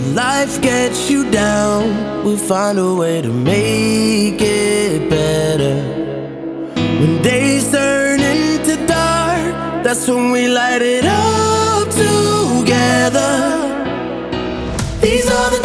life gets you down, we'll find a way to make it better. When days turn into dark, that's when we light it up together. These are the